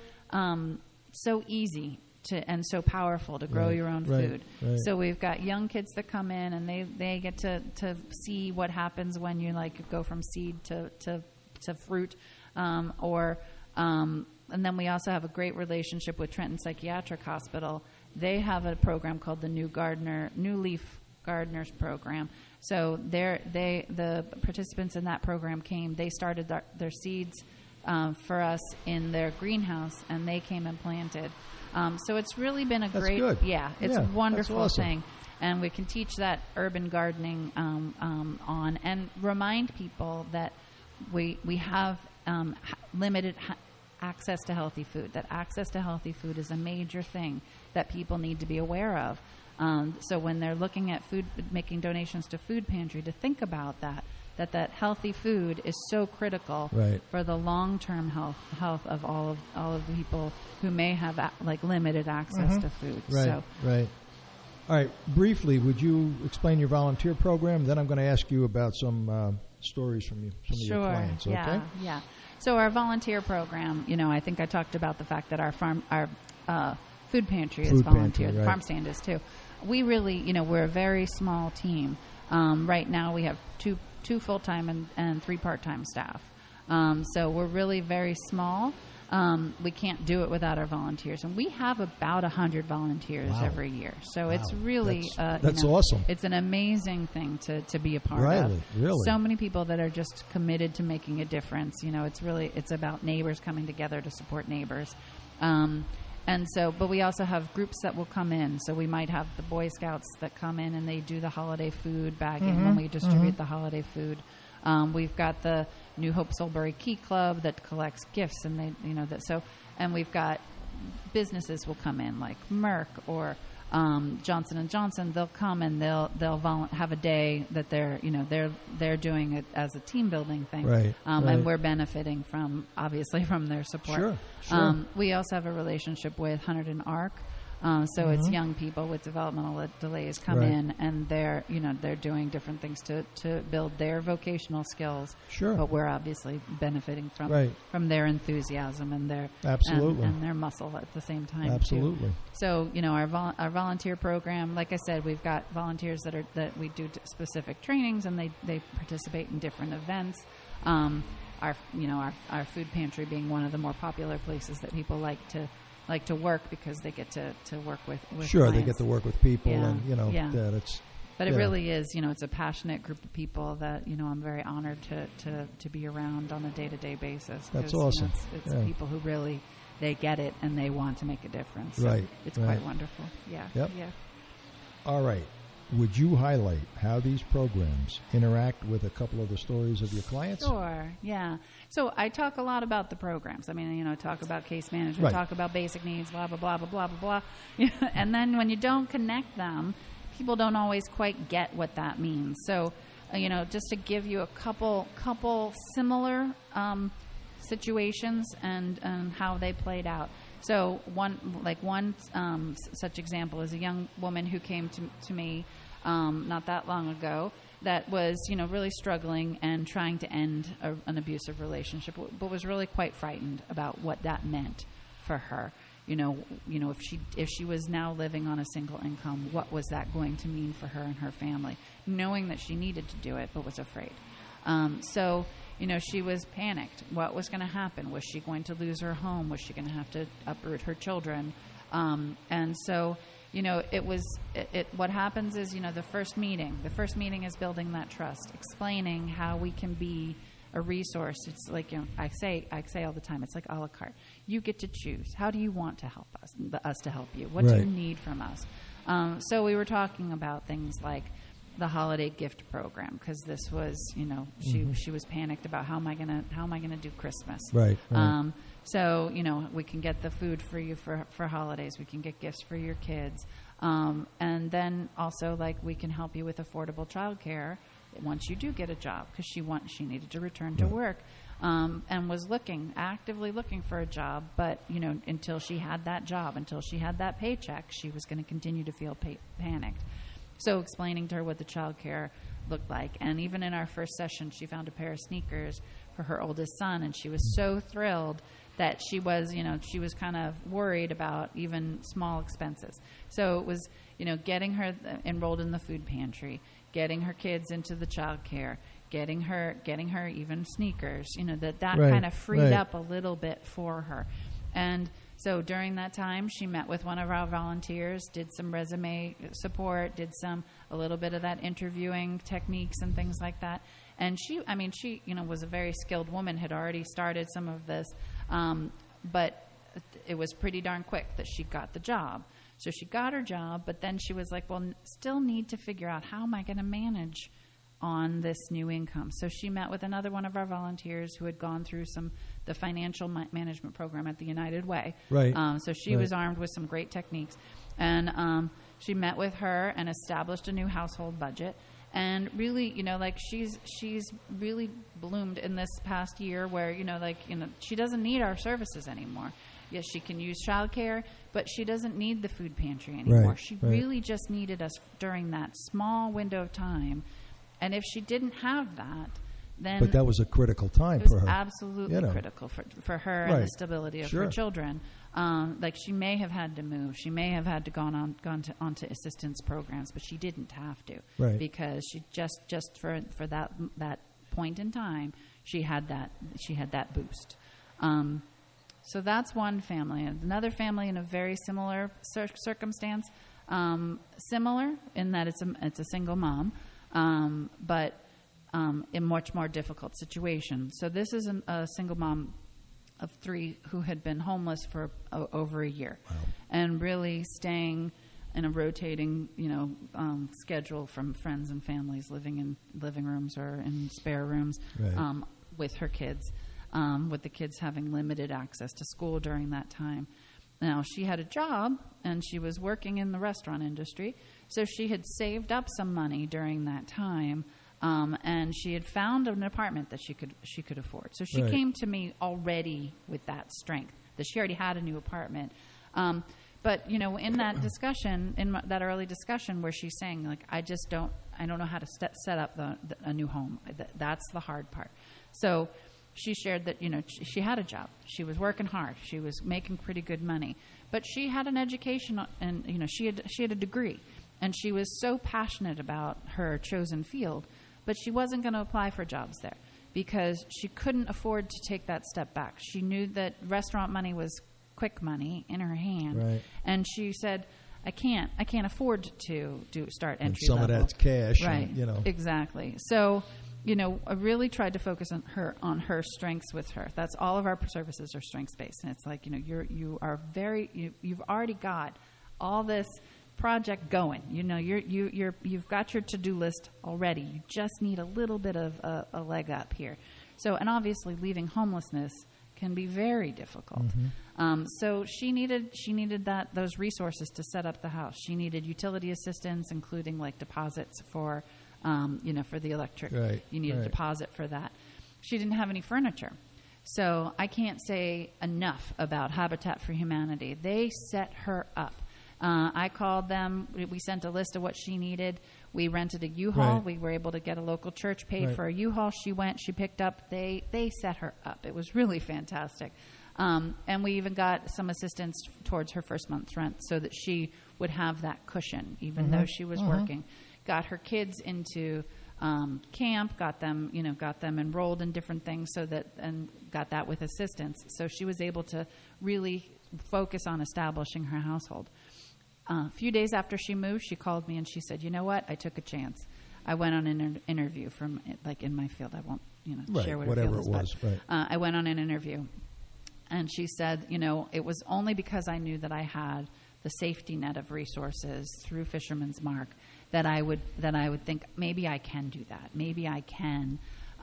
easy and so powerful to grow your own food. Right. So we've got young kids that come in and they get to see what happens when you go from seed to fruit, and then we also have a great relationship with Trenton Psychiatric Hospital. They have a program called the New Leaf Gardeners Program. So the participants in that program came. They started their seeds for us in their greenhouse, and they came and planted. So it's really been a That's great, good. it's a wonderful awesome. thing. and we can teach that urban gardening on, and remind people that we have limited access to healthy food, that access to healthy food is a major thing that people need to be aware of. So when they're looking at food, making donations to Food Pantry, to think about that healthy food is so critical for the long-term health of all of the people who may have limited access to food. Right. All right. Briefly, would you explain your volunteer program? Then I'm going to ask you about some stories from some of your clients. Okay? Yeah. So our volunteer program, I think I talked about the fact that our Food Pantry is volunteer. The farm stand is too. We really, we're a very small team. Right now we have two full-time and 3 part-time staff. So we're really very small. We can't do it without our volunteers. And we have about 100 volunteers every year. So it's really... That's awesome. It's an amazing thing to be a part of. Really. So many people that are just committed to making a difference. It's about neighbors coming together to support neighbors. But we also have groups that will come in. So we might have the Boy Scouts that come in and they do the holiday food bagging when we distribute the holiday food. We've got the New Hope Soulbury Key Club that collects gifts, and and we've got businesses will come in like Merck or Johnson & Johnson. They'll come and they'll have a day that they're doing it as a team building thing, and we're benefiting from their support. Sure. We also have a relationship with Hunterdon Arc. So it's young people with developmental delays come in, and they're doing different things to build their vocational skills. Sure. But we're obviously benefiting from their enthusiasm and their and their muscle at the same time. Absolutely. Too. So our volunteer program, like I said, we've got volunteers that we do specific trainings, and they participate in different events. Our Food Pantry being one of the more popular places that people like to work because they get to work with clients. They get to work with people, and But it really is, it's a passionate group of people that I'm very honored to be around on a day-to-day basis. That's awesome. It's people who really they get it and they want to make a difference. So it's quite wonderful. Yeah. Yep. Yeah. All right. Would you highlight how these programs interact with a couple of the stories of your clients? Sure, yeah. So I talk a lot about the programs. I mean, talk about case management, talk about basic needs, blah, blah, blah, blah, blah, blah, blah. And then when you don't connect them, people don't always quite get what that means. So, just to give you a couple similar situations and how they played out. So one such example is a young woman who came to me not that long ago that was really struggling and trying to end an abusive relationship, but was really quite frightened about what that meant for her. If she was now living on a single income, what was that going to mean for her and her family? Knowing that she needed to do it, but was afraid. She was panicked. What was going to happen? Was she going to lose her home? Was she going to have to uproot her children? What happens is, the first meeting is building that trust, explaining how we can be a resource. It's like, I say all the time, it's like a la carte. You get to choose. How do you want to help us to help you? What do you need from us? So we were talking about things like the holiday gift program, because this was, she was panicked about how am I gonna do Christmas? Right. So we can get the food for you for holidays. We can get gifts for your kids, and then also we can help you with affordable childcare once you do get a job, because she needed to return to work, and was actively looking for a job, but until she had that job, until she had that paycheck, she was going to continue to feel panicked. So explaining to her what the child care looked like. And even in our first session, she found a pair of sneakers for her oldest son, and she was so thrilled that she was kind of worried about even small expenses. So it was, getting her enrolled in the food pantry, getting her kids into the child care, getting her even sneakers, that kind of freed up a little bit for her. And so during that time, she met with one of our volunteers, did some resume support, did a little bit of that interviewing techniques and things like that. And she was a very skilled woman, had already started some of this, but it was pretty darn quick that she got the job. So she got her job, but then she was like, well, still need to figure out how am I going to manage on this new income. So she met with another one of our volunteers who had gone through the financial management program at the United Way. Right. So she was armed with some great techniques. And she met with her and established a new household budget. And really, like she's really bloomed in this past year where, she doesn't need our services anymore. Yes, she can use childcare, but she doesn't need the food pantry anymore. Right, she really just needed us during that small window of time. And if she didn't have that, then... But that was a critical time for her. It was absolutely critical for her and the stability of her children. Like she may have had to move. She may have had to gone onto assistance programs, but she didn't have to. Right. Because she just for that point in time, she had that boost. So that's one family. Another family in a very similar circumstance, similar in that it's a single mom, but in much more difficult situation. So this is a single mom of 3 who had been homeless for over a year, and really staying in a rotating, schedule from friends and families, living in living rooms or in spare rooms, with her kids. With the kids having limited access to school during that time. Now, she had a job, and she was working in the restaurant industry, so she had saved up some money during that time, and she had found an apartment that she could afford. So she came to me already with that strength, that she already had a new apartment. But, in that discussion, in that early discussion where she's saying, like, I don't know how to set up a new home. That's the hard part. So she shared that, she had a job. She was working hard. She was making pretty good money. But she had an education, and, she had a degree. And she was so passionate about her chosen field, but she wasn't going to apply for jobs there because she couldn't afford to take that step back. She knew that restaurant money was quick money in her hand. Right. And she said, I can't afford to start entry some level. Of that's cash. Right. And, Exactly. So, I really tried to focus on her strengths with her. That's all of our services are strengths based, and it's like you've already got all this project going. You've got your to-do list already. You just need a little bit of a leg up here. So, and obviously, leaving homelessness can be very difficult. Mm-hmm. So she needed those resources to set up the house. She needed utility assistance, including like deposits for. For the electric. Right, you need a deposit for that. She didn't have any furniture. So I can't say enough about Habitat for Humanity. They set her up. I called them. We sent a list of what she needed. We rented a U-Haul. Right. We were able to get a local church paid for a U-Haul. She went. She picked up. They set her up. It was really fantastic. And we even got some assistance towards her first month's rent so that she would have that cushion, even though she was working. Got her kids into camp, got them enrolled in different things, and got that with assistance. So she was able to really focus on establishing her household. A few days after she moved, she called me and she said, "You know what? I took a chance. I went on an interview from in my field. I won't share what whatever it was. I went on an interview, and she said, it was only because I knew that I had the safety net of resources through Fisherman's Mark that I would think maybe I can do that. Maybe I can,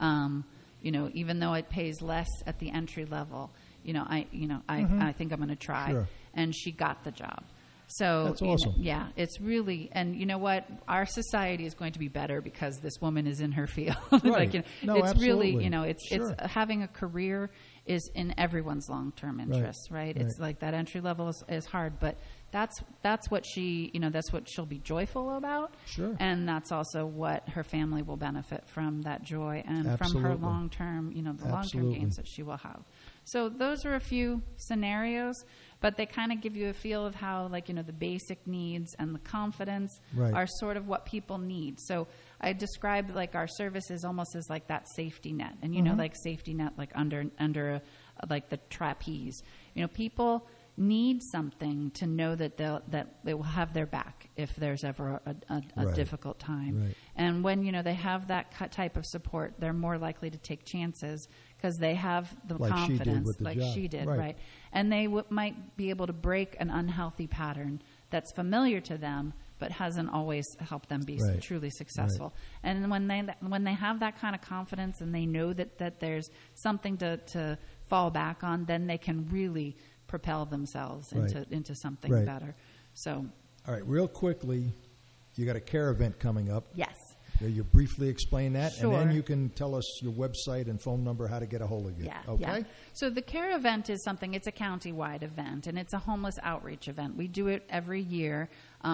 even though it pays less at the entry level, I think I'm going to try." Sure. And she got the job. So that's awesome. It's really, and you know what? Our society is going to be better because this woman is in her field. Right. It's absolutely. really, Sure. it's having a career is in everyone's long-term interests, right? It's like that entry level is hard, but that's what she, that's what she'll be joyful about. Sure. And that's also what her family will benefit from, that joy, and from her long-term, the long-term gains that she will have. So those are a few scenarios, but they kind of give you a feel of how, the basic needs and the confidence are sort of what people need. So I described our services almost as that safety net, and safety net under the trapeze. People need something to know that they will have their back if there's ever a difficult time. Right. And when they have that type of support, they're more likely to take chances because they have the confidence, she did, right? And they might be able to break an unhealthy pattern that's familiar to them, but hasn't always helped them be truly successful. Right. And when they have that kind of confidence and they know that there's something to fall back on, then they can really propel themselves into something better. So, all right, real quickly, you got a care event coming up. Yes. You briefly explain that, Sure. and then you can tell us your website and phone number, how to get a hold of you. Yeah. Okay? Yeah. So the CARE event is it's a county-wide event, and it's a homeless outreach event. We do it every year.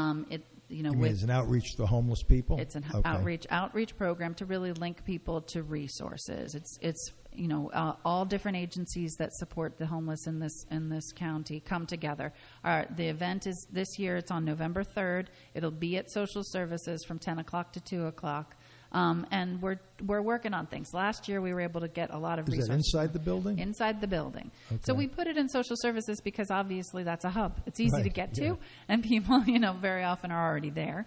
It's an outreach to homeless people? It's an outreach program to really link people to resources. It's all different agencies that support the homeless in this county come together. The event is this year. It's on November 3rd. It'll be at Social Services from 10 o'clock to 2 o'clock. And we're working on things. Last year we were able to get a lot of resources. Is that inside the building? Inside the building. Okay. So we put it in Social Services because obviously that's a hub. It's easy to get to, and people, very often are already there.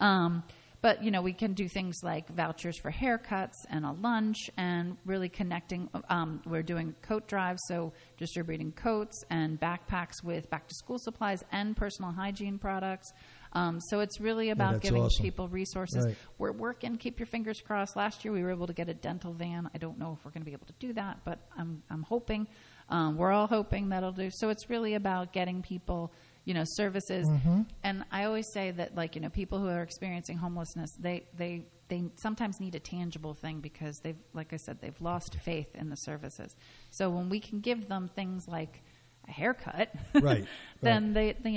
But, we can do things like vouchers for haircuts and a lunch and really connecting. We're doing coat drives, so distributing coats and backpacks with back-to-school supplies and personal hygiene products. So it's really about giving people resources. Right. We're working, keep your fingers crossed. Last year we were able to get a dental van. I don't know if we're going to be able to do that, but I'm hoping. We're all hoping that'll do. So it's really about getting people services. Mm-hmm. And I always say that, people who are experiencing homelessness, they sometimes need a tangible thing because they've lost faith in the services. So when we can give them things like a haircut, then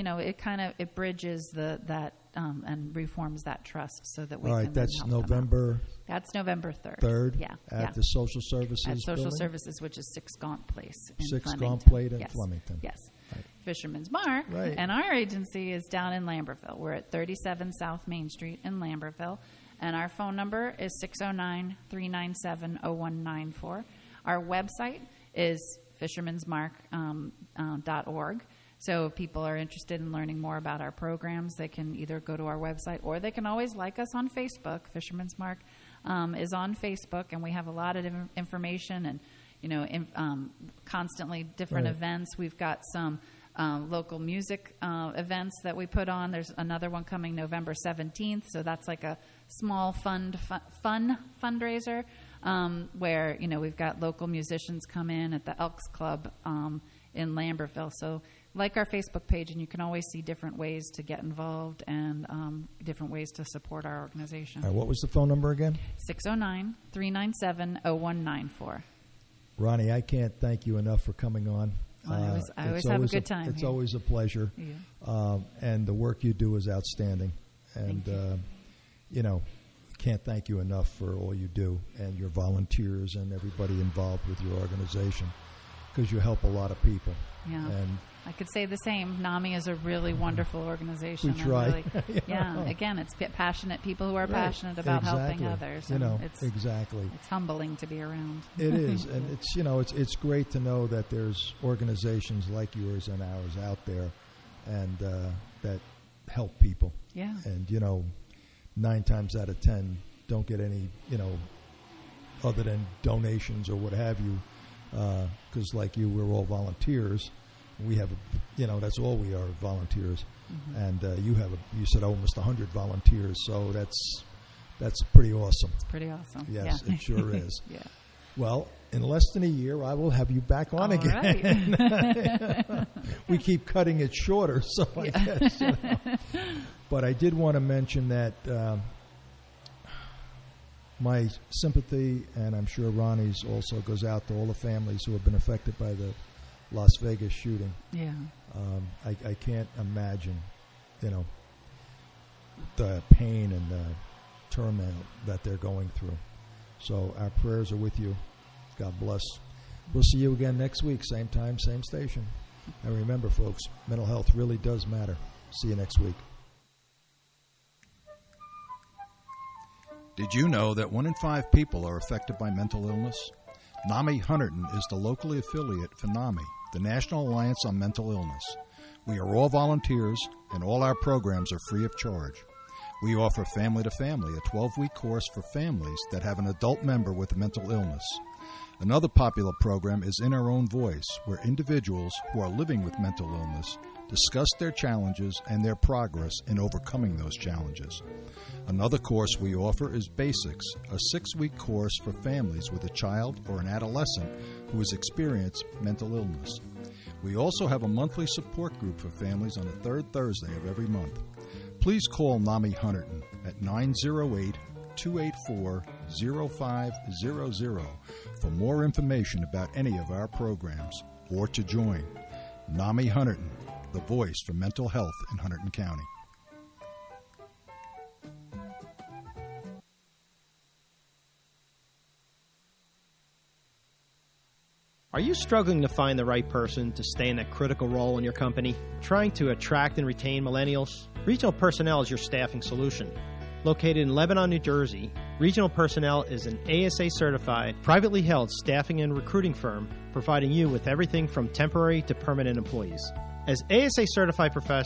it bridges that and reforms that trust so that we can. All right, that's help November. That's November 3rd. 3rd? At the Social Services At Social building? Services, which is 6 Gaunt Place in 6 Flemington. Gaunt Place in Flemington. Yes. Right. Fisherman's Mark, and our agency is down in Lambertville. We're at 37 South Main Street in Lambertville, and our phone number is 609-397-0194. Our website is fishermansmark.org. So if people are interested in learning more about our programs, they can either go to our website or they can always like us on Facebook. Fisherman's Mark is on Facebook, and we have a lot of information and constantly different events. We've got some local music events that we put on. There's another one coming November 17th, so that's like a small fun fundraiser where we've got local musicians come in at the Elks Club in Lambertville. So like our Facebook page, and you can always see different ways to get involved and different ways to support our organization. What was the phone number again? 609-397-0194. Ronnie, I can't thank you enough for coming on. I always have a good time. It's always a pleasure. Yeah. And the work you do is outstanding. And, can't thank you enough for all you do and your volunteers and everybody involved with your organization because you help a lot of people. Yeah. And I could say the same. NAMI is a really wonderful organization. We try. Again, it's passionate people who are passionate about helping others. Exactly. It's humbling to be around. It is, and it's great to know that there's organizations like yours and ours out there, and that help people. Yeah. And 9 times out of 10 don't get any other than donations or what have you, because like you, we're all volunteers. We have, that's all we are, volunteers. Mm-hmm. And you said almost 100 volunteers, so that's pretty awesome. It's pretty awesome. Yes, it sure is. Yeah. Well, in less than a year, I will have you back on again. Right. We keep cutting it shorter, so I guess. But I did want to mention that my sympathy, and I'm sure Ronnie's also, goes out to all the families who have been affected by the Las Vegas shooting. Yeah. I can't imagine, the pain and the turmoil that they're going through. So our prayers are with you. God bless. We'll see you again next week, same time, same station. And remember, folks, mental health really does matter. See you next week. Did you know that 1 in 5 people are affected by mental illness? NAMI Hunterdon is the locally affiliate for NAMI, the National Alliance on Mental Illness. We are all volunteers, and all our programs are free of charge. We offer Family to Family, a 12-week course for families that have an adult member with a mental illness. Another popular program is In Our Own Voice, where individuals who are living with mental illness discuss their challenges and their progress in overcoming those challenges. Another course we offer is Basics, a 6-week course for families with a child or an adolescent who has experienced mental illness. We also have a monthly support group for families on the third Thursday of every month. Please call NAMI Hunterdon at 908-284-0500 for more information about any of our programs or to join. NAMI Hunterdon, the voice for mental health in Hunterdon County. Are you struggling to find the right person to stay in that critical role in your company? Trying to attract and retain millennials? Regional Personnel is your staffing solution. Located in Lebanon, New Jersey, Regional Personnel is an ASA-certified, privately held staffing and recruiting firm providing you with everything from temporary to permanent employees. As ASA-certified professionals,